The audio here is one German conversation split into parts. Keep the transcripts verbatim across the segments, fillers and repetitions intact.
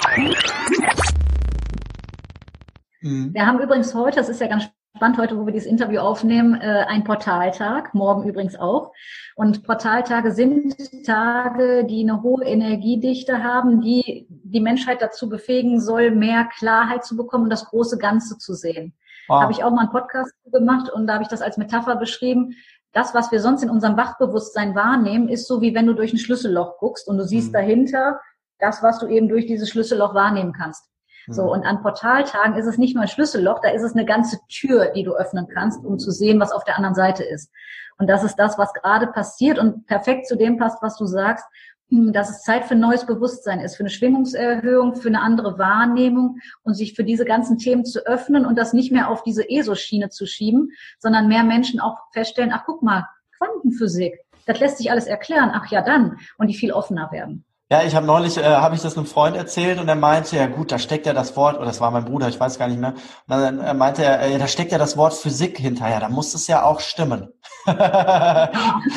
Mhm. Wir haben übrigens heute, das ist ja ganz spannend heute, wo wir dieses Interview aufnehmen, äh, ein Portaltag, morgen übrigens auch. Und Portaltage sind Tage, die eine hohe Energiedichte haben, die die Menschheit dazu befähigen soll, mehr Klarheit zu bekommen und das große Ganze zu sehen. Wow. Habe ich auch mal einen Podcast gemacht und da habe ich das als Metapher beschrieben. Das, was wir sonst in unserem Wachbewusstsein wahrnehmen, ist so, wie wenn du durch ein Schlüsselloch guckst und du siehst mhm. dahinter das, was du eben durch dieses Schlüsselloch wahrnehmen kannst. So, und an Portaltagen ist es nicht nur ein Schlüsselloch, da ist es eine ganze Tür, die du öffnen kannst, um zu sehen, was auf der anderen Seite ist. Und das ist das, was gerade passiert und perfekt zu dem passt, was du sagst, dass es Zeit für neues Bewusstsein ist, für eine Schwingungserhöhung, für eine andere Wahrnehmung und sich für diese ganzen Themen zu öffnen und das nicht mehr auf diese E S O-Schiene zu schieben, sondern mehr Menschen auch feststellen, ach guck mal, Quantenphysik, das lässt sich alles erklären, ach ja dann, und die viel offener werden. Ja, ich habe neulich, äh, habe ich das einem Freund erzählt und er meinte, ja gut, da steckt ja das Wort, oder das war mein Bruder, ich weiß gar nicht mehr, und dann äh, meinte er, äh, da steckt ja das Wort Physik hinterher, da muss es ja auch stimmen. Ja,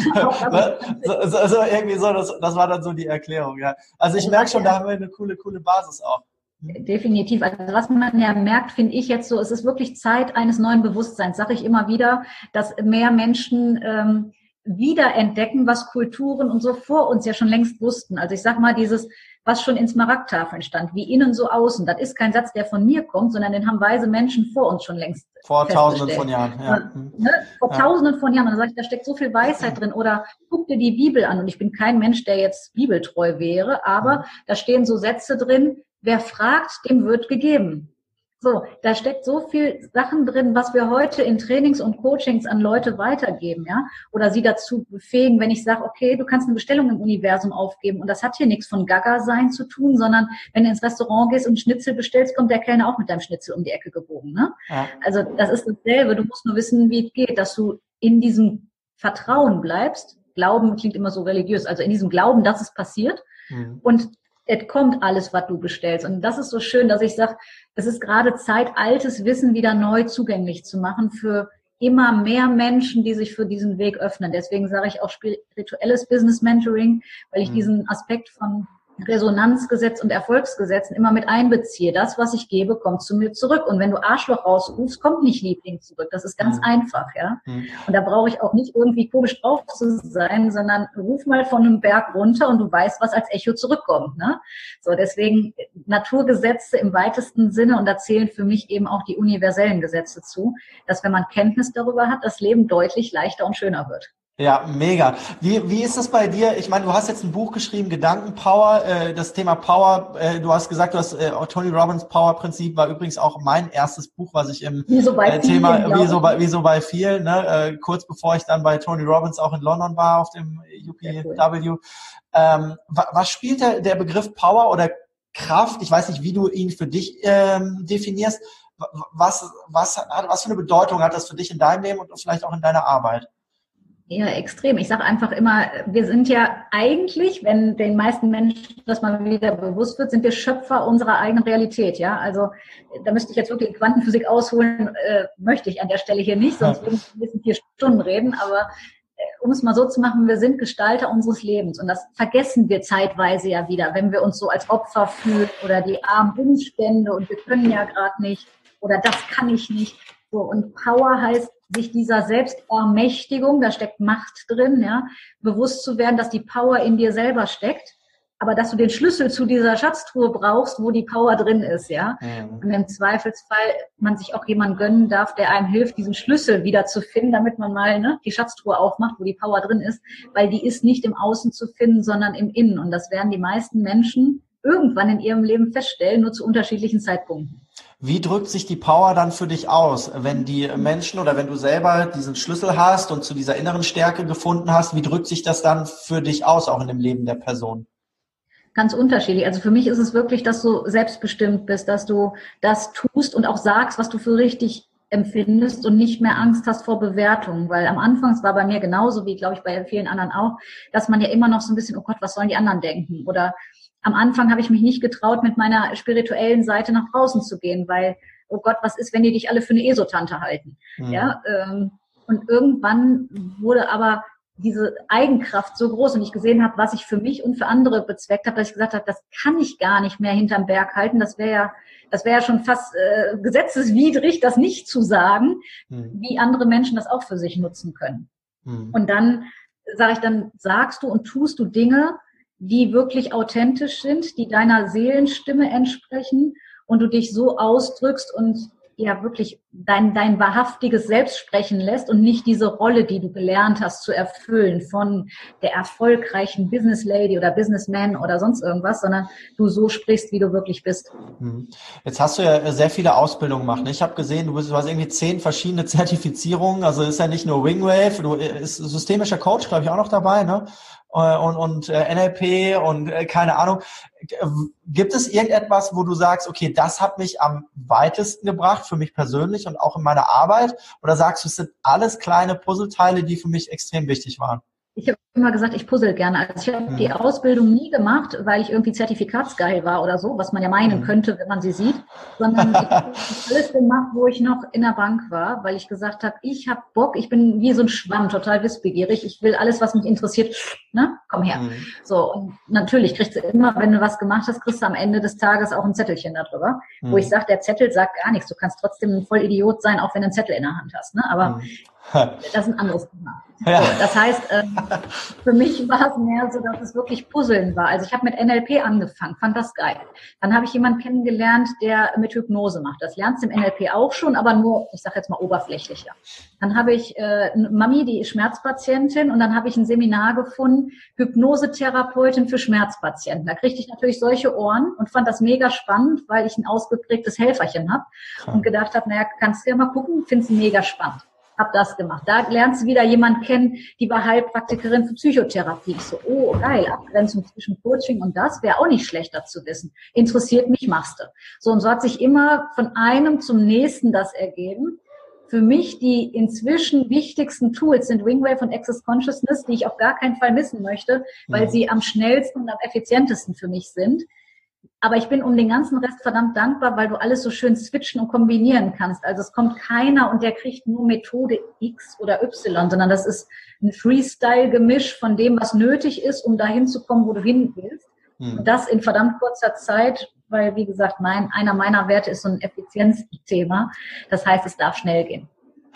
so, so, so irgendwie so, das, das war dann so die Erklärung, ja. Also ich merke schon, da haben wir eine coole, coole Basis auch. Definitiv. Also was man ja merkt, finde ich jetzt so, es ist wirklich Zeit eines neuen Bewusstseins, sage ich immer wieder, dass mehr Menschen ähm, wiederentdecken, was Kulturen und so vor uns ja schon längst wussten. Also ich sag mal, dieses, was schon in Smaragdtafeln stand, wie innen so außen, das ist kein Satz, der von mir kommt, sondern den haben weise Menschen vor uns schon längst vor tausenden von Jahren. Ja. Ne? Vor ja. tausenden von Jahren. Und dann sage ich, da steckt so viel Weisheit drin. Oder guck dir die Bibel an. Und ich bin kein Mensch, der jetzt bibeltreu wäre, aber mhm. da stehen so Sätze drin, wer fragt, dem wird gegeben. So, da steckt so viel Sachen drin, was wir heute in Trainings und Coachings an Leute weitergeben, ja, oder sie dazu befähigen, wenn ich sage, okay, du kannst eine Bestellung im Universum aufgeben und das hat hier nichts von Gaga-Sein zu tun, sondern wenn du ins Restaurant gehst und Schnitzel bestellst, kommt der Kellner auch mit deinem Schnitzel um die Ecke gebogen, ne? Ja. Also das ist dasselbe, du musst nur wissen, wie es geht, dass du in diesem Vertrauen bleibst. Glauben klingt immer so religiös, also in diesem Glauben, dass es passiert mhm. und es kommt alles, was du bestellst. Und das ist so schön, dass ich sage, es ist gerade Zeit, altes Wissen wieder neu zugänglich zu machen für immer mehr Menschen, die sich für diesen Weg öffnen. Deswegen sage ich auch spirituelles Business Mentoring, weil ich mhm. diesen Aspekt von Resonanzgesetz und Erfolgsgesetzen immer mit einbeziehe. Das, was ich gebe, kommt zu mir zurück. Und wenn du Arschloch rausrufst, kommt nicht Liebling zurück. Das ist ganz mhm. einfach, ja. Mhm. Und da brauche ich auch nicht irgendwie komisch drauf zu sein, sondern ruf mal von einem Berg runter und du weißt, was als Echo zurückkommt, ne? So, deswegen Naturgesetze im weitesten Sinne, und da zählen für mich eben auch die universellen Gesetze zu, dass wenn man Kenntnis darüber hat, das Leben deutlich leichter und schöner wird. Ja, mega. Wie, wie ist das bei dir? Ich meine, du hast jetzt ein Buch geschrieben, Gedankenpower, äh, das Thema Power, äh, du hast gesagt, du hast äh, Tony Robbins Power-Prinzip war übrigens auch mein erstes Buch, was ich im wie so bei äh, Thema, vielen, wie so bei, wie so bei vielen, ne, äh, kurz bevor ich dann bei Tony Robbins auch in London war auf dem U P W. Cool. Ähm, was, was spielt der, der Begriff Power oder Kraft? Ich weiß nicht, wie du ihn für dich ähm, definierst. Was, was, hat, was für eine Bedeutung hat das für dich in deinem Leben und vielleicht auch in deiner Arbeit? Ja, extrem. Ich sage einfach immer, wir sind ja eigentlich, wenn den meisten Menschen das mal wieder bewusst wird, sind wir Schöpfer unserer eigenen Realität. Ja, also da müsste ich jetzt wirklich Quantenphysik ausholen, äh, möchte ich an der Stelle hier nicht, sonst würden wir ein vier Stunden reden. Aber äh, um es mal so zu machen, wir sind Gestalter unseres Lebens und das vergessen wir zeitweise ja wieder, wenn wir uns so als Opfer fühlen oder die armen Umstände und wir können ja gerade nicht oder das kann ich nicht. So, und Power heißt, sich dieser Selbstermächtigung, da steckt Macht drin, ja, bewusst zu werden, dass die Power in dir selber steckt, aber dass du den Schlüssel zu dieser Schatztruhe brauchst, wo die Power drin ist, ja. Mhm. Und im Zweifelsfall man sich auch jemanden gönnen darf, der einem hilft, diesen Schlüssel wieder zu finden, damit man mal ne, die Schatztruhe aufmacht, wo die Power drin ist, weil die ist nicht im Außen zu finden, sondern im Innen. Und das werden die meisten Menschen irgendwann in ihrem Leben feststellen, nur zu unterschiedlichen Zeitpunkten. Wie drückt sich die Power dann für dich aus, wenn die Menschen oder wenn du selber diesen Schlüssel hast und zu dieser inneren Stärke gefunden hast, wie drückt sich das dann für dich aus, auch in dem Leben der Person? Ganz unterschiedlich. Also für mich ist es wirklich, dass du selbstbestimmt bist, dass du das tust und auch sagst, was du für richtig empfindest und nicht mehr Angst hast vor Bewertungen, weil am Anfang, es war bei mir genauso wie, glaube ich, bei vielen anderen auch, dass man ja immer noch so ein bisschen, oh Gott, was sollen die anderen denken? Oder am Anfang habe ich mich nicht getraut, mit meiner spirituellen Seite nach draußen zu gehen, weil, oh Gott, was ist, wenn die dich alle für eine Esotante halten? Mhm. Ja, ähm, und irgendwann wurde aber diese Eigenkraft so groß und ich gesehen habe, was ich für mich und für andere bezweckt habe, dass ich gesagt habe, das kann ich gar nicht mehr hinterm Berg halten. Das wäre ja, das wäre ja schon fast äh, gesetzeswidrig, das nicht zu sagen, hm. wie andere Menschen das auch für sich nutzen können. Hm. Und dann sage ich, dann sagst du und tust du Dinge, die wirklich authentisch sind, die deiner Seelenstimme entsprechen und du dich so ausdrückst und ja wirklich dein, dein wahrhaftiges Selbst sprechen lässt und nicht diese Rolle, die du gelernt hast, zu erfüllen von der erfolgreichen Business Lady oder Businessman oder sonst irgendwas, sondern du so sprichst, wie du wirklich bist. Jetzt hast du ja sehr viele Ausbildungen gemacht. Ich habe gesehen, du, bist, du hast irgendwie zehn verschiedene Zertifizierungen. Also ist ja nicht nur Wingwave, du ist systemischer Coach, glaube ich, auch noch dabei, ne? Und, und äh, N L P und äh, keine Ahnung. Gibt es irgendetwas, wo du sagst, okay, das hat mich am weitesten gebracht für mich persönlich und auch in meiner Arbeit? Oder sagst du, es sind alles kleine Puzzleteile, die für mich extrem wichtig waren? Ich habe immer gesagt, ich puzzle gerne. Also ich habe hm. die Ausbildung nie gemacht, weil ich irgendwie zertifikatsgeil war oder so, was man ja meinen hm. könnte, wenn man sie sieht, sondern ich habe alles gemacht, wo ich noch in der Bank war, weil ich gesagt habe, ich habe Bock, ich bin wie so ein Schwamm, total wissbegierig, ich will alles, was mich interessiert, ne, komm her. Hm. So, und natürlich kriegst du immer, wenn du was gemacht hast, kriegst du am Ende des Tages auch ein Zettelchen darüber, hm. wo ich sage, der Zettel sagt gar nichts, du kannst trotzdem ein Vollidiot sein, auch wenn du einen Zettel in der Hand hast, ne, aber hm. das ist ein anderes Thema. Ja. So, das heißt, ähm, für mich war es mehr so, dass es wirklich Puzzeln war. Also ich habe mit N L P angefangen, fand das geil. Dann habe ich jemanden kennengelernt, der mit Hypnose macht. Das lernst du im N L P auch schon, aber nur, ich sage jetzt mal oberflächlicher. Dann habe ich äh, eine Mami, die ist Schmerzpatientin, und dann habe ich ein Seminar gefunden, Hypnosetherapeutin für Schmerzpatienten. Da kriegte ich natürlich solche Ohren und fand das mega spannend, weil ich ein ausgeprägtes Helferchen habe und gedacht habe, naja, kannst du ja mal gucken, find's mega spannend. Hab das gemacht. Da lernst du wieder jemanden kennen, die war Heilpraktikerin für Psychotherapie. Ich so, oh geil, Abgrenzung zwischen Coaching und das wäre auch nicht schlechter zu wissen. Interessiert mich, machst du. So, und so hat sich immer von einem zum nächsten das ergeben. Für mich die inzwischen wichtigsten Tools sind Wingwave und Access Consciousness, die ich auf gar keinen Fall missen möchte, weil sie am schnellsten und am effizientesten für mich sind. Aber ich bin um den ganzen Rest verdammt dankbar, weil du alles so schön switchen und kombinieren kannst. Also es kommt keiner und der kriegt nur Methode X oder Y, sondern das ist ein Freestyle-Gemisch von dem, was nötig ist, um dahin zu kommen, wo du hin willst. Mhm. Und das in verdammt kurzer Zeit, weil, wie gesagt, mein, einer meiner Werte ist so ein Effizienzthema. Das heißt, es darf schnell gehen.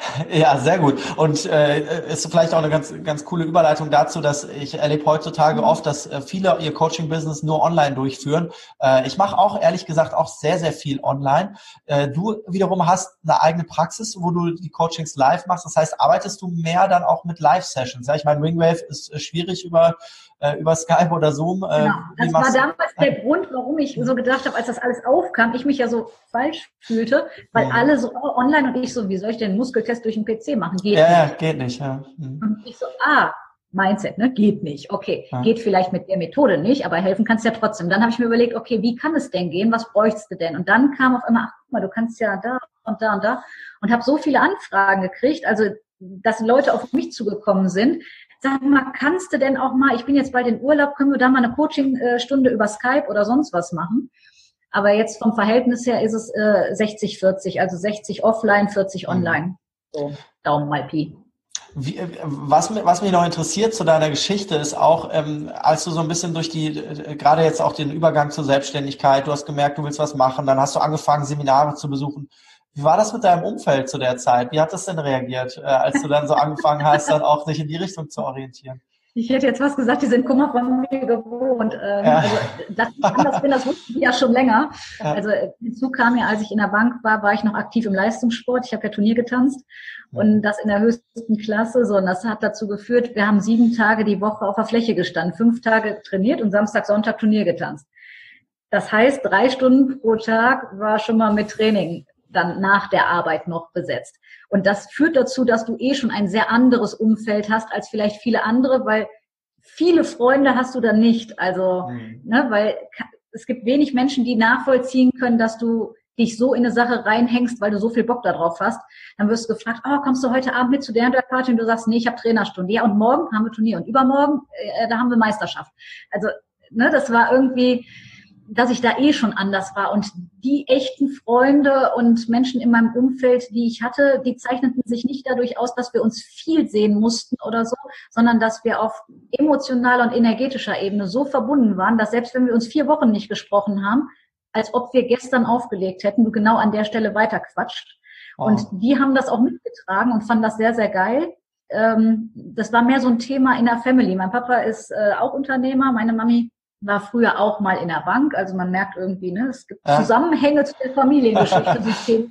Ja, sehr gut. Und äh, ist vielleicht auch eine ganz ganz coole Überleitung dazu, dass ich erlebe heutzutage oft, dass äh, viele ihr Coaching-Business nur online durchführen. Äh, ich mache auch, ehrlich gesagt, auch sehr, sehr viel online. Äh, du wiederum hast eine eigene Praxis, wo du die Coachings live machst. Das heißt, arbeitest du mehr dann auch mit Live-Sessions? Ja, ich meine, Wingwave ist äh, schwierig über äh, über Skype oder Zoom. Äh, genau. Das war damals der Grund, warum ich so gedacht habe, als das alles aufkam, ich mich ja so falsch fühlte, weil mhm. alle so oh, online und ich so, wie soll ich denn einen Muskeltest durch den P C machen? Geht ja, nicht. Ja, geht nicht. Ja. Mhm. Und ich so, ah, Mindset, ne? Geht nicht. Okay, ja. Geht vielleicht mit der Methode nicht, aber helfen kannst ja trotzdem. Dann habe ich mir überlegt, okay, wie kann es denn gehen? Was bräuchtest du denn? Und dann kam auf einmal, ach guck mal, du kannst ja da und da und da, und habe so viele Anfragen gekriegt, also dass Leute auf mich zugekommen sind. Sag mal, kannst du denn auch mal, ich bin jetzt bald in Urlaub, können wir da mal eine Coaching-Stunde über Skype oder sonst was machen? Aber jetzt vom Verhältnis her ist es äh, sechzig vierzig, also sechzig offline, vierzig online. So, Daumen mal Pi. Wie, was, was mich noch interessiert zu deiner Geschichte ist auch, ähm, als du so ein bisschen durch die, äh, gerade jetzt auch den Übergang zur Selbstständigkeit, du hast gemerkt, du willst was machen, dann hast du angefangen, Seminare zu besuchen. Wie war das mit deinem Umfeld zu der Zeit? Wie hat das denn reagiert, äh, als du dann so angefangen hast, dann auch dich in die Richtung zu orientieren? Ich hätte jetzt was gesagt, die sind Kummer von mir gewohnt. Ähm, ja. Also, dass ich anders bin, das wussten die ja schon länger. Ja. Also hinzu kam ja, als ich in der Bank war, war ich noch aktiv im Leistungssport. Ich habe ja Turnier getanzt und das in der höchsten Klasse. So, und das hat dazu geführt, wir haben sieben Tage die Woche auf der Fläche gestanden, fünf Tage trainiert und Samstag, Sonntag Turnier getanzt. Das heißt, drei Stunden pro Tag war schon mal mit Training dann nach der Arbeit noch besetzt. Und das führt dazu, dass du eh schon ein sehr anderes Umfeld hast als vielleicht viele andere, weil viele Freunde hast du dann nicht. Also, mhm. ne, weil es gibt wenig Menschen, die nachvollziehen können, dass du dich so in eine Sache reinhängst, weil du so viel Bock darauf hast. Dann wirst du gefragt, oh, kommst du heute Abend mit zu der und der Party? Und du sagst, nee, ich habe Trainerstunde. Ja, und morgen haben wir Turnier und übermorgen, äh, da haben wir Meisterschaft. Also, ne, das war irgendwie, dass ich da eh schon anders war. Und die echten Freunde und Menschen in meinem Umfeld, die ich hatte, die zeichneten sich nicht dadurch aus, dass wir uns viel sehen mussten oder so, sondern dass wir auf emotionaler und energetischer Ebene so verbunden waren, dass selbst wenn wir uns vier Wochen nicht gesprochen haben, als ob wir gestern aufgelegt hätten, du genau an der Stelle weiterquatscht. Wow. Und die haben das auch mitgetragen und fanden das sehr, sehr geil. Ähm, das war mehr so ein Thema in der Family. Mein Papa ist äh, auch Unternehmer, meine Mami war früher auch mal in der Bank, also man merkt irgendwie, ne, es gibt ja Zusammenhänge zu der Familiengeschichte. die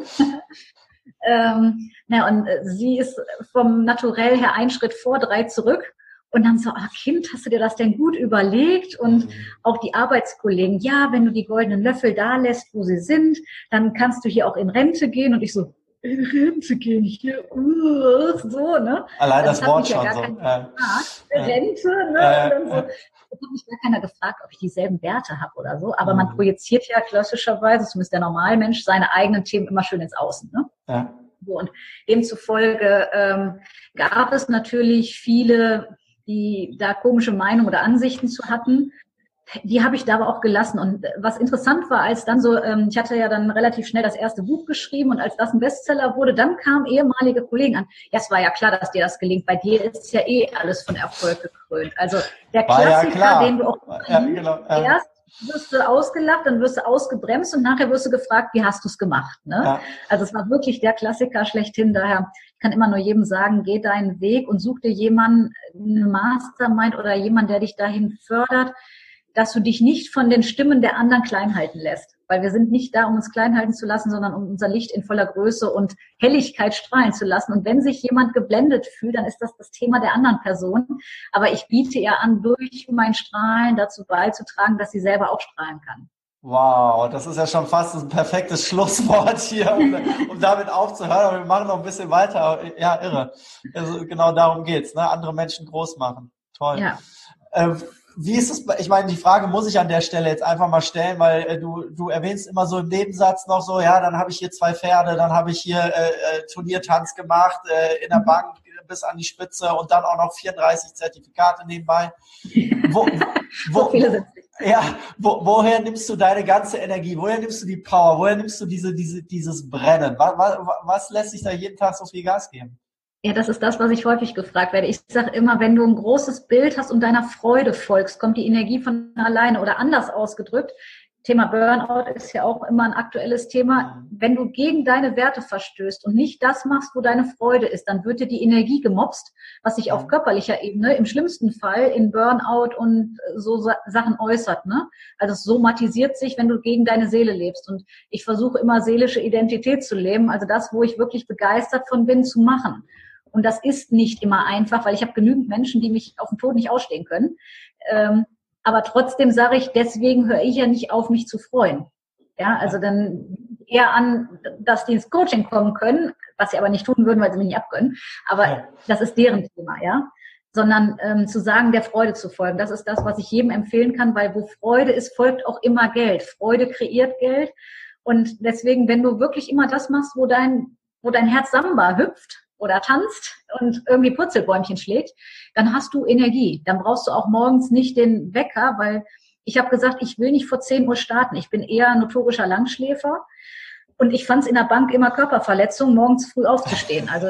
ähm, na, und sie ist vom Naturell her einen Schritt vor, drei zurück. Und dann so, ah, Kind, hast du dir das denn gut überlegt? Und mhm. auch die Arbeitskollegen, ja, wenn du die goldenen Löffel da lässt, wo sie sind, dann kannst du hier auch in Rente gehen. Und ich so, in Rente gehen hier, uh, so, ne? Allein das, das Wort schon ja so. Ja. Rente, ne? Ja, ja, und dann so. Es hat mich gar keiner gefragt, ob ich dieselben Werte habe oder so. Aber mhm. man projiziert ja klassischerweise, zumindest der Normalmensch, seine eigenen Themen immer schön ins Außen. Ne? Ja. So, und demzufolge ähm, gab es natürlich viele, die da komische Meinungen oder Ansichten zu hatten. Die habe ich da aber auch gelassen. Und was interessant war, als dann so, ähm, ich hatte ja dann relativ schnell das erste Buch geschrieben und als das ein Bestseller wurde, dann kamen ehemalige Kollegen an. Ja, es war ja klar, dass dir das gelingt. Bei dir ist ja eh alles von Erfolg gekrönt. Also der war Klassiker, ja den du auch ja, genau, ja. erst wirst du ausgelacht, dann wirst du ausgebremst und nachher wirst du gefragt, wie hast du es gemacht? Ne? Ja. Also es war wirklich der Klassiker schlechthin. Daher ich kann immer nur jedem sagen, geh deinen Weg und such dir jemanden, eine Mastermind oder jemanden, der dich dahin fördert, dass du dich nicht von den Stimmen der anderen klein halten lässt. Weil wir sind nicht da, um uns klein halten zu lassen, sondern um unser Licht in voller Größe und Helligkeit strahlen zu lassen. Und wenn sich jemand geblendet fühlt, dann ist das das Thema der anderen Person. Aber ich biete ihr an, durch mein Strahlen dazu beizutragen, dass sie selber auch strahlen kann. Wow, das ist ja schon fast ein perfektes Schlusswort hier, um, um damit aufzuhören. Aber wir machen noch ein bisschen weiter. Ja, irre. Also genau darum geht's, ne? Andere Menschen groß machen. Toll. Ja. Ähm, Wie ist es, ich meine, die Frage muss ich an der Stelle jetzt einfach mal stellen, weil äh, du du erwähnst immer so im Nebensatz noch so, ja, dann habe ich hier zwei Pferde, dann habe ich hier äh, Turniertanz gemacht, äh, in der Bank bis an die Spitze und dann auch noch vierunddreißig Zertifikate nebenbei. Wo, wo, so viele sind es. Ja, wo, woher nimmst du deine ganze Energie? Woher nimmst du die Power? Woher nimmst du diese, diese, dieses Brennen? Was, was, was lässt sich da jeden Tag so viel Gas geben? Ja, das ist das, was ich häufig gefragt werde. Ich sage immer, wenn du ein großes Bild hast und deiner Freude folgst, kommt die Energie von alleine. Oder anders ausgedrückt, Thema Burnout ist ja auch immer ein aktuelles Thema. Wenn du gegen deine Werte verstößt und nicht das machst, wo deine Freude ist, dann wird dir die Energie gemopst, was sich auf körperlicher Ebene im schlimmsten Fall in Burnout und so Sachen äußert. Ne? Also es somatisiert sich, wenn du gegen deine Seele lebst. Und ich versuche immer seelische Identität zu leben, also das, wo ich wirklich begeistert von bin, zu machen. Und das ist nicht immer einfach, weil ich habe genügend Menschen, die mich auf den Tod nicht ausstehen können. Ähm, aber trotzdem sage ich, deswegen höre ich ja nicht auf, mich zu freuen. Ja, also dann eher an, dass die ins Coaching kommen können, was sie aber nicht tun würden, weil sie mich nicht abkönnen. Aber ja, das ist deren Thema, ja. Sondern ähm, zu sagen, der Freude zu folgen. Das ist das, was ich jedem empfehlen kann, weil wo Freude ist, folgt auch immer Geld. Freude kreiert Geld. Und deswegen, wenn du wirklich immer das machst, wo dein, wo dein Herz Samba hüpft, oder tanzt und irgendwie Purzelbäumchen schlägt, dann hast du Energie. Dann brauchst du auch morgens nicht den Wecker, weil ich habe gesagt, ich will nicht vor zehn Uhr starten. Ich bin eher notorischer Langschläfer und ich fand es in der Bank immer Körperverletzung, morgens früh aufzustehen. Also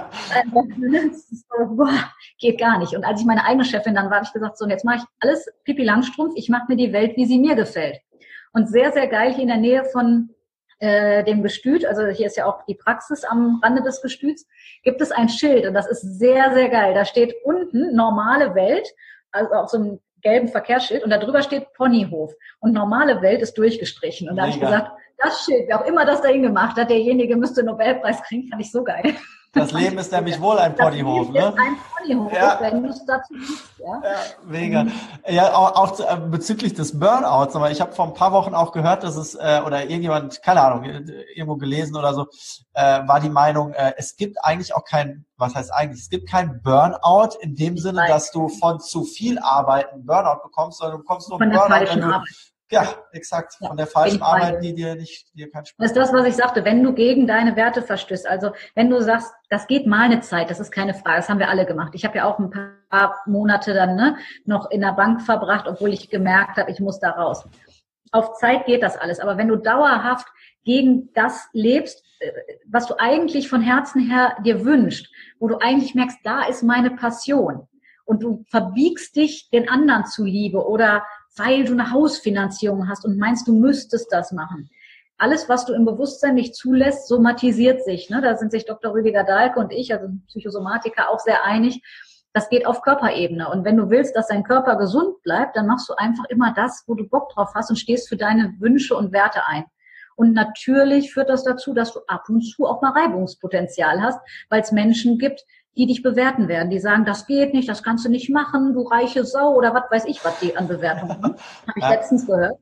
das ist so, boah, geht gar nicht. Und als ich meine eigene Chefin dann war, habe ich gesagt, so und jetzt mache ich alles Pipi Langstrumpf, ich mache mir die Welt, wie sie mir gefällt. Und sehr, sehr geil hier in der Nähe von Äh, dem Gestüt, also hier ist ja auch die Praxis am Rande des Gestüts, gibt es ein Schild und das ist sehr, sehr geil. Da steht unten normale Welt, also auf so einem gelben Verkehrsschild und da drüber steht Ponyhof und normale Welt ist durchgestrichen. Und da habe ich gesagt, das Schild, wer auch immer das dahin gemacht hat, derjenige müsste einen Nobelpreis kriegen, fand ich so geil. Das Leben ist nämlich wohl ein Ponyhof, ne? Das Leben ist ein Ponyhof, ja. Wenn du es dazu bist, ja. Ja, mega. Ja, auch, auch äh, bezüglich des Burnouts, aber ich habe vor ein paar Wochen auch gehört, dass es, äh, oder irgendjemand, keine Ahnung, irgendwo gelesen oder so, äh, war die Meinung, äh, es gibt eigentlich auch kein, was heißt eigentlich, es gibt kein Burnout in dem Sinne, dass du von zu viel Arbeiten Burnout bekommst, sondern du bekommst nur einen Burnout, wenn du, Arbeit. Ja, exakt. Ja, von der falschen Arbeit, die dir nicht, die dir keinen Spaß macht. Das ist das, was ich sagte. Wenn du gegen deine Werte verstößt, also wenn du sagst, das geht mal eine Zeit, das ist keine Frage, das haben wir alle gemacht. Ich habe ja auch ein paar Monate dann ne, noch in der Bank verbracht, obwohl ich gemerkt habe, ich muss da raus. auf Zeit geht das alles. Aber wenn du dauerhaft gegen das lebst, was du eigentlich von Herzen her dir wünschst, wo du eigentlich merkst, da ist meine Passion und du verbiegst dich den anderen zuliebe oder weil du eine Hausfinanzierung hast und meinst, du müsstest das machen. Alles, was du im Bewusstsein nicht zulässt, somatisiert sich. Ne? Da sind sich Doktor Rüdiger Dahlke und ich, also Psychosomatiker, auch sehr einig. Das geht auf Körperebene. Und wenn du willst, dass dein Körper gesund bleibt, dann machst du einfach immer das, wo du Bock drauf hast und stehst für deine Wünsche und Werte ein. Und natürlich führt das dazu, dass du ab und zu auch mal Reibungspotenzial hast, weil es Menschen gibt, die dich bewerten werden. Die sagen, das geht nicht, das kannst du nicht machen, du reiche Sau oder was weiß ich, was die an Bewertungen haben. Habe ich ja. letztens gehört.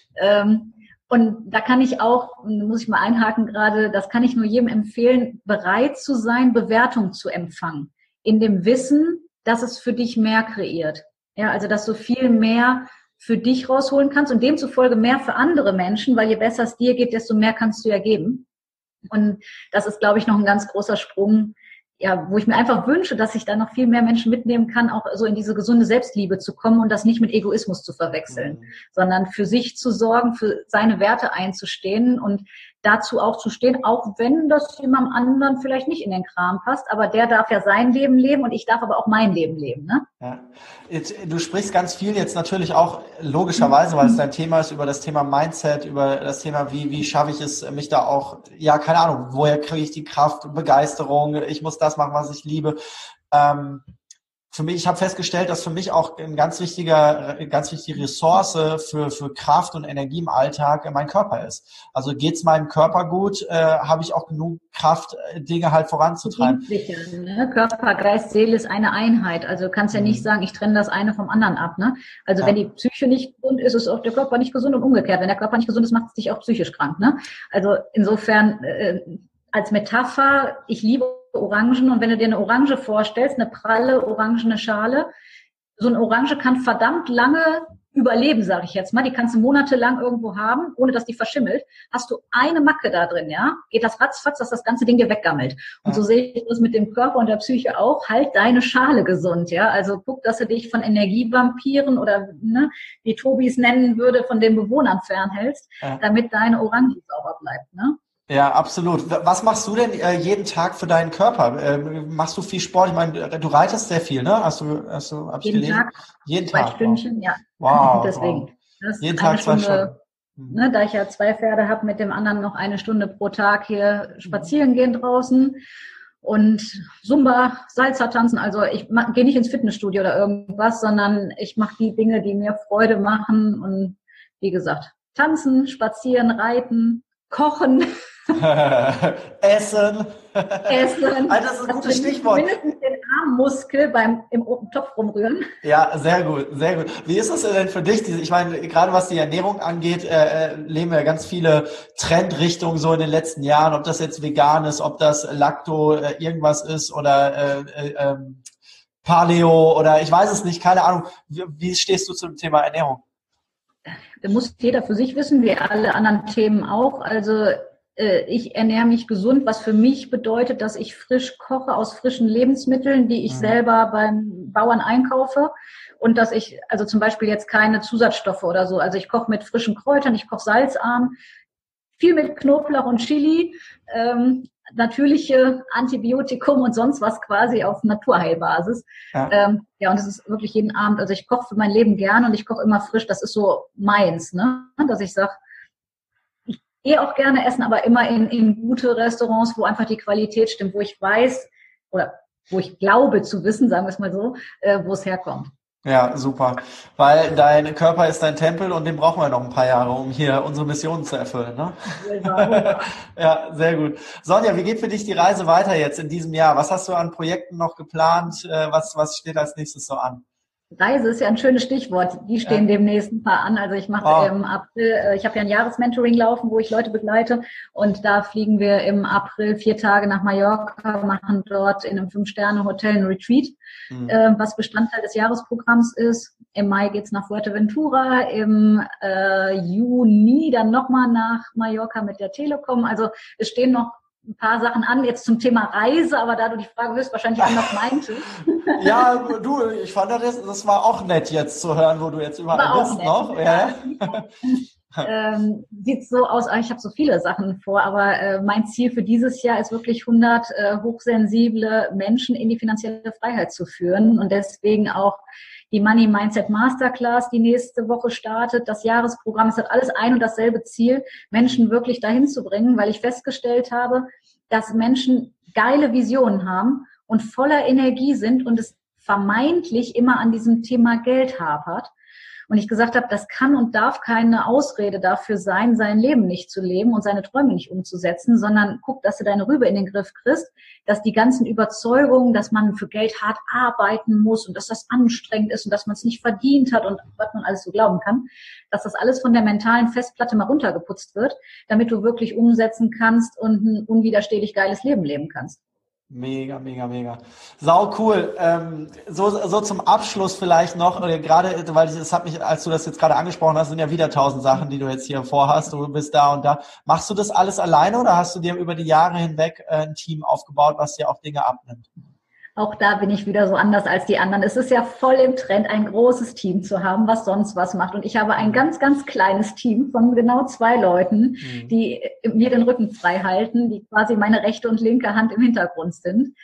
Ähm, und da kann ich auch, muss ich mal einhaken gerade, das kann ich nur jedem empfehlen, bereit zu sein, Bewertung zu empfangen. In dem Wissen, dass es für dich mehr kreiert. Ja, also dass du viel mehr für dich rausholen kannst und demzufolge mehr für andere Menschen, weil je besser es dir geht, desto mehr kannst du ja geben. Und das ist, glaube ich, noch ein ganz großer Sprung, ja, wo ich mir einfach wünsche, dass ich da noch viel mehr Menschen mitnehmen kann, auch so in diese gesunde Selbstliebe zu kommen und das nicht mit Egoismus zu verwechseln, mhm. sondern für sich zu sorgen, für seine Werte einzustehen und dazu auch zu stehen, auch wenn das jemandem anderen vielleicht nicht in den Kram passt, aber der darf ja sein Leben leben und ich darf aber auch mein Leben leben. Ne? Ja. Jetzt, du sprichst ganz viel jetzt natürlich auch logischerweise, weil es dein Thema ist, über das Thema Mindset, über das Thema, wie wie schaffe ich es, mich da auch, ja, keine Ahnung, woher kriege ich die Kraft, Begeisterung, ich muss das machen, was ich liebe. Ähm, Für mich, ich habe festgestellt, dass für mich auch ein ganz wichtiger, ganz wichtige Ressource für für Kraft und Energie im Alltag mein Körper ist. Also geht's meinem Körper gut, äh, habe ich auch genug Kraft, Dinge halt voranzutreiben. Sicher, ne? Körper, Geist, Seele ist eine Einheit. Also du kannst ja mhm. nicht sagen, ich trenne das eine vom anderen ab. Ne? Also ja. wenn die Psyche nicht gesund ist, ist auch der Körper nicht gesund und umgekehrt. Wenn der Körper nicht gesund ist, macht es dich auch psychisch krank. Ne? Also insofern äh, als Metapher, ich liebe Orangen und wenn du dir eine Orange vorstellst, eine pralle orangene Schale, so eine Orange kann verdammt lange überleben, sage ich jetzt mal. Die kannst du monatelang irgendwo haben, ohne dass die verschimmelt. Hast du eine Macke da drin, ja, geht das ratzfatz, dass das ganze Ding dir weggammelt. Und so sehe ich das mit dem Körper und der Psyche auch. Halt deine Schale gesund, ja. Also guck, dass du dich von Energievampiren oder, ne, wie Tobi es nennen würde, von den Bewohnern fernhältst, ja. damit deine Orange sauber bleibt, ne? Ja, absolut. Was machst du denn äh, jeden Tag für deinen Körper? Äh, machst du viel Sport? Ich meine, du reitest sehr viel, ne? Hast du, hast du, hab jeden ich gelesen? Tag, jeden zwei Tag. Stündchen, wow. ja. Wow. Deswegen. Wow. Jeden Tag zwei Stunden. Hm. Ne, da ich ja zwei Pferde habe, mit dem anderen noch eine Stunde pro Tag hier spazieren gehen draußen und Zumba, Salsa tanzen. Also ich gehe nicht ins Fitnessstudio oder irgendwas, sondern ich mache die Dinge, die mir Freude machen und wie gesagt, tanzen, spazieren, reiten, kochen. Essen. Essen. Also das ist ein gutes Stichwort. Mindestens den Armmuskel beim im Topf rumrühren. Ja, sehr gut, sehr gut. Wie ist es denn für dich? Ich meine, gerade was die Ernährung angeht, äh, leben wir ganz viele Trendrichtungen so in den letzten Jahren. Ob das jetzt vegan ist, ob das Lacto äh, irgendwas ist oder äh, äh, Paleo oder ich weiß es nicht, keine Ahnung. Wie, wie stehst du zum Thema Ernährung? Da muss jeder für sich wissen, wie alle anderen Themen auch. Also ich ernähre mich gesund, was für mich bedeutet, dass ich frisch koche aus frischen Lebensmitteln, die ich mhm. selber beim Bauern einkaufe und dass ich also zum Beispiel jetzt keine Zusatzstoffe oder so, also ich koche mit frischen Kräutern, ich koche salzarm, viel mit Knoblauch und Chili, ähm, natürliche Antibiotikum und sonst was quasi auf Naturheilbasis. Ja. Ähm, ja, und das ist wirklich jeden Abend, also ich koche für mein Leben gern und ich koche immer frisch, das ist so meins, ne, dass ich sage, gehe auch gerne essen, aber immer in, in gute Restaurants, wo einfach die Qualität stimmt, wo ich weiß oder wo ich glaube zu wissen, sagen wir es mal so, äh, wo es herkommt. Ja, super. Weil dein Körper ist dein Tempel und den brauchen wir noch ein paar Jahre, um hier unsere Mission zu erfüllen, ne? Ja, sehr gut. Sonja, wie geht für dich die Reise weiter jetzt in diesem Jahr? Was hast du an Projekten noch geplant? Was, was steht als nächstes so an? Reise ist ja ein schönes Stichwort. Die stehen ja. demnächst ein paar an. Also ich mache oh. im April, ich habe ja ein Jahresmentoring laufen, wo ich Leute begleite und da fliegen wir im April vier Tage nach Mallorca, machen dort in einem Fünf-Sterne-Hotel ein Retreat, mhm. äh, was Bestandteil des Jahresprogramms ist. Im Mai geht's nach Fuerteventura, im äh, Juni dann nochmal nach Mallorca mit der Telekom. Also es stehen noch ein paar Sachen an, jetzt zum Thema Reise, aber da du die Frage höchstwahrscheinlich anders meintest. Ja, du, ich fand das, das war auch nett jetzt zu hören, wo du jetzt überall bist noch. Ja. ähm, sieht so aus, ich habe so viele Sachen vor, aber äh, mein Ziel für dieses Jahr ist wirklich hundert äh, hochsensible Menschen in die finanzielle Freiheit zu führen und deswegen auch die Money Mindset Masterclass, die nächste Woche startet, das Jahresprogramm. Es hat alles ein und dasselbe Ziel, Menschen wirklich dahin zu bringen, weil ich festgestellt habe, dass Menschen geile Visionen haben und voller Energie sind und es vermeintlich immer an diesem Thema Geld hapert. Und ich gesagt habe, das kann und darf keine Ausrede dafür sein, sein Leben nicht zu leben und seine Träume nicht umzusetzen, sondern guck, dass du deine Rübe in den Griff kriegst, dass die ganzen Überzeugungen, dass man für Geld hart arbeiten muss und dass das anstrengend ist und dass man es nicht verdient hat und was man alles so glauben kann, dass das alles von der mentalen Festplatte mal runtergeputzt wird, damit du wirklich umsetzen kannst und ein unwiderstehlich geiles Leben leben kannst. Mega, mega, mega. Sau cool. Ähm, so, so zum Abschluss vielleicht noch, oder gerade, weil es hat mich, als du das jetzt gerade angesprochen hast, sind ja wieder tausend Sachen, die du jetzt hier vorhast. Du bist da und da. Machst du das alles alleine oder hast du dir über die Jahre hinweg äh, ein Team aufgebaut, was dir auch Dinge abnimmt? Auch da bin ich wieder so anders als die anderen. Es ist ja voll im Trend, ein großes Team zu haben, was sonst was macht. Und ich habe ein ganz, ganz kleines Team von genau zwei Leuten, mhm. die mir den Rücken frei halten, die quasi meine rechte und linke Hand im Hintergrund sind.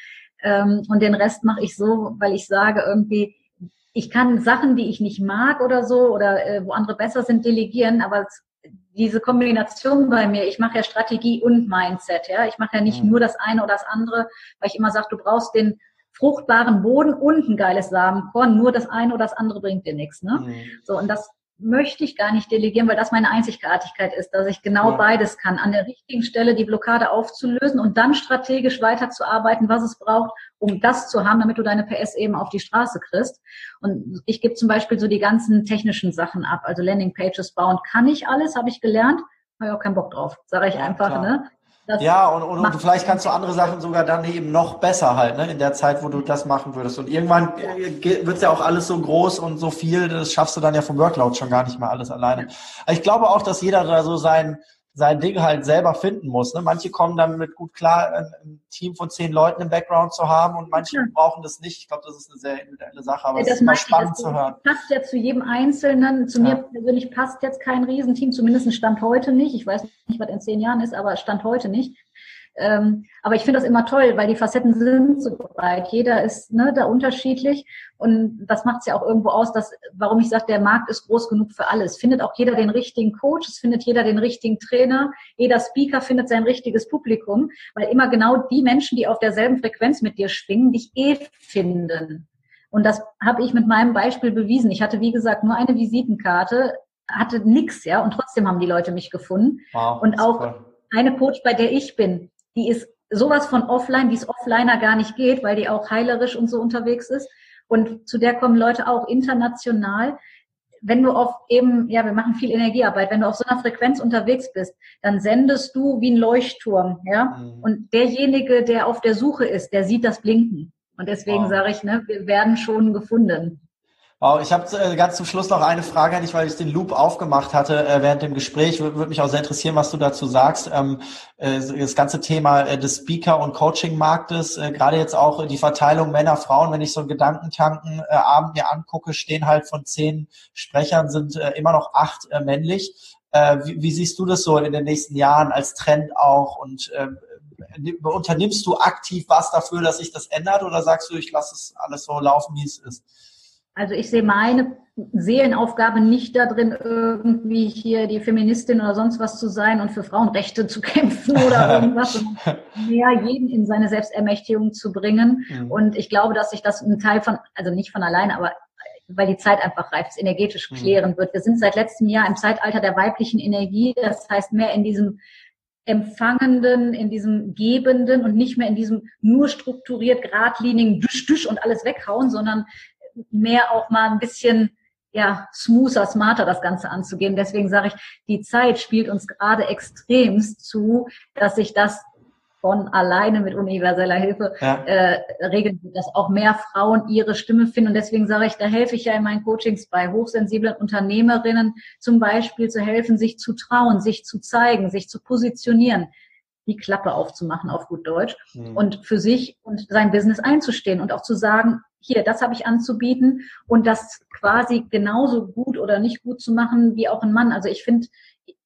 Und den Rest mache ich so, weil ich sage irgendwie, ich kann Sachen, die ich nicht mag oder so, oder wo andere besser sind, delegieren, aber diese Kombination bei mir, ich mache ja Strategie und Mindset, ja. Ich mache ja nicht mhm. nur das eine oder das andere, weil ich immer sage, du brauchst den fruchtbaren Boden und ein geiles Samenkorn, nur das eine oder das andere bringt dir nichts, ne? Mhm. So, und das möchte ich gar nicht delegieren, weil das meine Einzigartigkeit ist, dass ich genau ja. beides kann, an der richtigen Stelle die Blockade aufzulösen und dann strategisch weiterzuarbeiten, was es braucht, um das zu haben, damit du deine P S eben auf die Straße kriegst. Und ich gebe zum Beispiel so die ganzen technischen Sachen ab, also Landingpages bauen, kann ich alles, habe ich gelernt, habe ich auch keinen Bock drauf, sage ich ja, einfach, klar. ne? Das ja, und, und, und vielleicht kannst du andere Sachen sogar dann eben noch besser halt, ne, in der Zeit, wo du das machen würdest. Und irgendwann wird's ja auch alles so groß und so viel, das schaffst du dann ja vom Workload schon gar nicht mehr alles alleine. Aber ich glaube auch, dass jeder da so sein, sein Ding halt selber finden muss, ne. Manche kommen damit gut klar, ein, ein Team von zehn Leuten im Background zu haben und manche ja. brauchen das nicht. Ich glaube, das ist eine sehr individuelle Sache, aber ja, es ist immer spannend zu hören. Passt ja zu jedem Einzelnen. Zu ja. mir persönlich passt jetzt kein Riesenteam, zumindest Stand heute nicht. Ich weiß nicht, was in zehn Jahren ist, aber Stand heute nicht. Ähm, aber ich finde das immer toll, weil die Facetten sind so breit. Jeder ist ne, da unterschiedlich und das macht es ja auch irgendwo aus, dass, warum ich sage, der Markt ist groß genug für alles. Findet auch jeder den richtigen Coach, es findet jeder den richtigen Trainer, jeder Speaker findet sein richtiges Publikum, weil immer genau die Menschen, die auf derselben Frequenz mit dir schwingen, dich eh finden. Und das habe ich mit meinem Beispiel bewiesen. Ich hatte, wie gesagt, nur eine Visitenkarte, hatte nix, ja, und trotzdem haben die Leute mich gefunden. Wow, und auch super. Eine Coach, bei der ich bin, die ist sowas von offline, wie es offliner gar nicht geht, weil die auch heilerisch und so unterwegs ist. Und zu der kommen Leute auch international. Wenn du auf eben, ja, wir machen viel Energiearbeit, wenn du auf so einer Frequenz unterwegs bist, dann sendest du wie ein Leuchtturm, ja. Mhm. Und derjenige, der auf der Suche ist, der sieht das Blinken. Und deswegen wow. sage ich, ne, wir werden schon gefunden. Wow, ich habe äh, ganz zum Schluss noch eine Frage, nicht weil ich den Loop aufgemacht hatte äh, während dem Gespräch. Würde würd mich auch sehr interessieren, was du dazu sagst. Ähm, äh, das ganze Thema äh, des Speaker- und Coaching-Marktes, äh, gerade jetzt auch die Verteilung Männer, Frauen, wenn ich so einen Gedankentanken äh, Abend mir angucke, stehen halt von zehn Sprechern, sind äh, immer noch acht äh, männlich. Äh, wie, wie siehst du das so in den nächsten Jahren als Trend auch? Und äh, unternimmst du aktiv was dafür, dass sich das ändert, oder sagst du, ich lasse es alles so laufen, wie es ist? Also ich sehe meine Seelenaufgabe nicht da drin, irgendwie hier die Feministin oder sonst was zu sein und für Frauenrechte zu kämpfen oder irgendwas, und mehr jeden in seine Selbstermächtigung zu bringen. Mhm. Und ich glaube, dass sich das ein Teil von, also nicht von alleine, aber weil die Zeit einfach reif ist, energetisch klären wird. Wir sind seit letztem Jahr im Zeitalter der weiblichen Energie, das heißt mehr in diesem Empfangenden, in diesem Gebenden und nicht mehr in diesem nur strukturiert, geradlinigen Düsch, Düsch und alles weghauen, sondern mehr auch mal ein bisschen, ja, smoother, smarter das Ganze anzugehen. Deswegen sage ich, die Zeit spielt uns gerade extremst zu, dass sich das von alleine mit universeller Hilfe ja. äh, regeln wird, dass auch mehr Frauen ihre Stimme finden. Und deswegen sage ich, da helfe ich ja in meinen Coachings bei hochsensiblen Unternehmerinnen zum Beispiel zu helfen, sich zu trauen, sich zu zeigen, sich zu positionieren, die Klappe aufzumachen auf gut Deutsch mhm. und für sich und sein Business einzustehen und auch zu sagen, hier, das habe ich anzubieten und das quasi genauso gut oder nicht gut zu machen wie auch ein Mann. Also ich finde,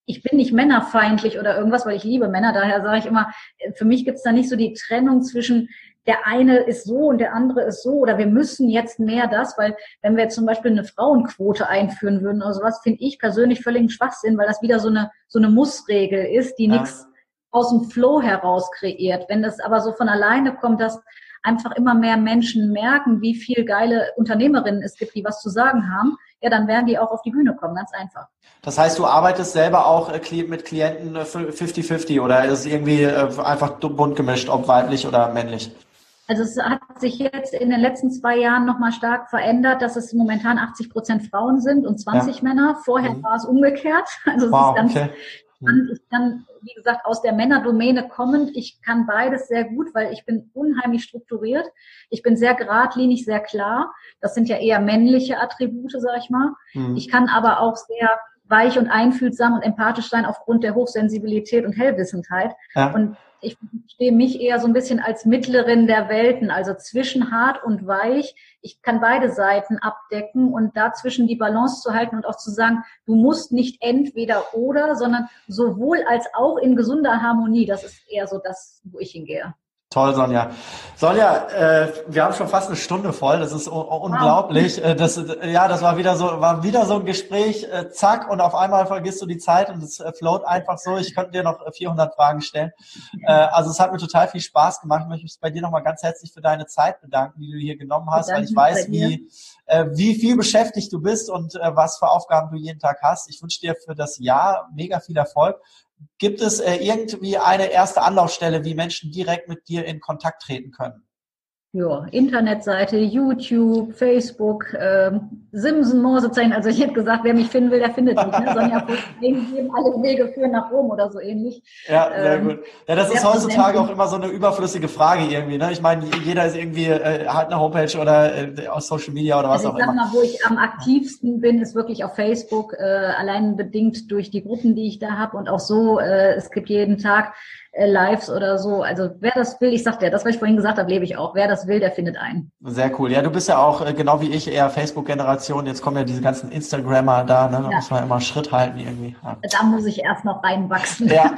ich bin nicht männerfeindlich oder irgendwas, weil ich liebe Männer. Daher sage ich immer, für mich gibt's da nicht so die Trennung zwischen der eine ist so und der andere ist so oder wir müssen jetzt mehr das, weil wenn wir jetzt zum Beispiel eine Frauenquote einführen würden oder sowas, finde ich persönlich völligen Schwachsinn, weil das wieder so eine so eine Mussregel ist, die ja. nichts aus dem Flow heraus kreiert. Wenn das aber so von alleine kommt, dass einfach immer mehr Menschen merken, wie viel geile Unternehmerinnen es gibt, die was zu sagen haben, ja, dann werden die auch auf die Bühne kommen, ganz einfach. Das heißt, du arbeitest selber auch mit Klienten fünfzig fünfzig oder ist es irgendwie einfach bunt gemischt, ob weiblich oder männlich? Also es hat sich jetzt in den letzten zwei Jahren nochmal stark verändert, dass es momentan achtzig Prozent Frauen sind und zwanzig ja. Männer. Vorher mhm. war es umgekehrt. Also es wow, ist ganz okay. spannend. Ich kann, wie gesagt, aus der Männerdomäne kommend, ich kann beides sehr gut, weil ich bin unheimlich strukturiert. Ich bin sehr geradlinig, sehr klar. Das sind ja eher männliche Attribute, sag ich mal. Mhm. Ich kann aber auch sehr weich und einfühlsam und empathisch sein aufgrund der Hochsensibilität und Hellwissendheit. Ja. Und ich verstehe mich eher so ein bisschen als Mittlerin der Welten, also zwischen hart und weich. Ich kann beide Seiten abdecken und dazwischen die Balance zu halten und auch zu sagen, du musst nicht entweder oder, sondern sowohl als auch in gesunder Harmonie. Das ist eher so das, wo ich hingehe. Toll, Sonja. Sonja, äh, wir haben schon fast eine Stunde voll. Das ist un- unglaublich. Wow. Das, ja, das war wieder so, war wieder so ein Gespräch. Äh, zack, und auf einmal vergisst du die Zeit und es äh, float einfach so. Ich könnte dir noch vierhundert Fragen stellen. Äh, also es hat mir total viel Spaß gemacht. Ich möchte mich bei dir nochmal ganz herzlich für deine Zeit bedanken, die du hier genommen hast, weil ich weiß, wie äh, wie viel beschäftigt du bist und äh, was für Aufgaben du jeden Tag hast. Ich wünsche dir für das Jahr mega viel Erfolg. Gibt es äh, irgendwie eine erste Anlaufstelle, wie Menschen direkt mit dir in Kontakt treten können? Ja, Internetseite, YouTube, Facebook, ähm, Simsen, Morsezeichen. Also ich hätte gesagt, wer mich finden will, der findet mich. Ne? Sonja eingeben, alle Wege führen nach Rom oder so ähnlich. Ja, sehr ähm, gut. Ja, das ist heutzutage auch immer so eine überflüssige Frage irgendwie. Ne? Ich meine, jeder ist irgendwie äh, hat eine Homepage oder äh, aus Social Media oder was also auch immer. Ich sag mal, wo ich am aktivsten bin, ist wirklich auf Facebook. Äh, allein bedingt durch die Gruppen, die ich da habe und auch so. Äh, es gibt jeden Tag Lives oder so. Also wer das will, ich sag dir, das, was ich vorhin gesagt habe, lebe ich auch. Wer das will, der findet einen. Sehr cool. Ja, du bist ja auch, genau wie ich, eher Facebook-Generation. Jetzt kommen ja diese ganzen Instagrammer da, ne? Da ja. muss man immer Schritt halten irgendwie. Ja. Da muss ich erst noch reinwachsen. Ja.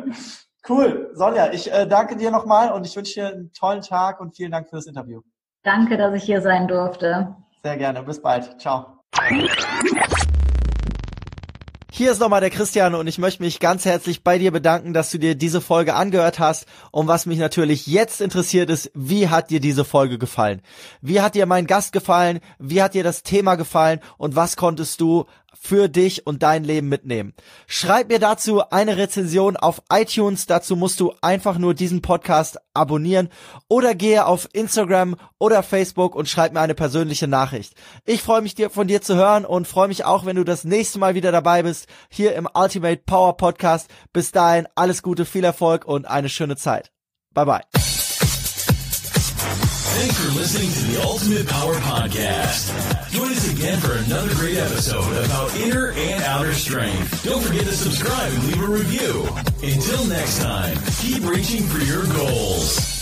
Cool. Sonja, ich äh, danke dir nochmal und ich wünsche dir einen tollen Tag und vielen Dank für das Interview. Danke, dass ich hier sein durfte. Sehr gerne. Bis bald. Ciao. Hier ist nochmal der Christian und ich möchte mich ganz herzlich bei dir bedanken, dass du dir diese Folge angehört hast. Und was mich natürlich jetzt interessiert ist, wie hat dir diese Folge gefallen? Wie hat dir mein Gast gefallen? Wie hat dir das Thema gefallen? Und was konntest du für dich und dein Leben mitnehmen? Schreib mir dazu eine Rezension auf iTunes. Dazu musst du einfach nur diesen Podcast abonnieren oder gehe auf Instagram oder Facebook und schreib mir eine persönliche Nachricht. Ich freue mich, dir von dir zu hören und freue mich auch, wenn du das nächste Mal wieder dabei bist, hier im Ultimate Power Podcast. Bis dahin, alles Gute, viel Erfolg und eine schöne Zeit. Bye bye. Thanks for listening to the Ultimate Power Podcast. Join us again for another great episode about inner and outer strength. Don't forget to subscribe and leave a review. Until next time, keep reaching for your goals.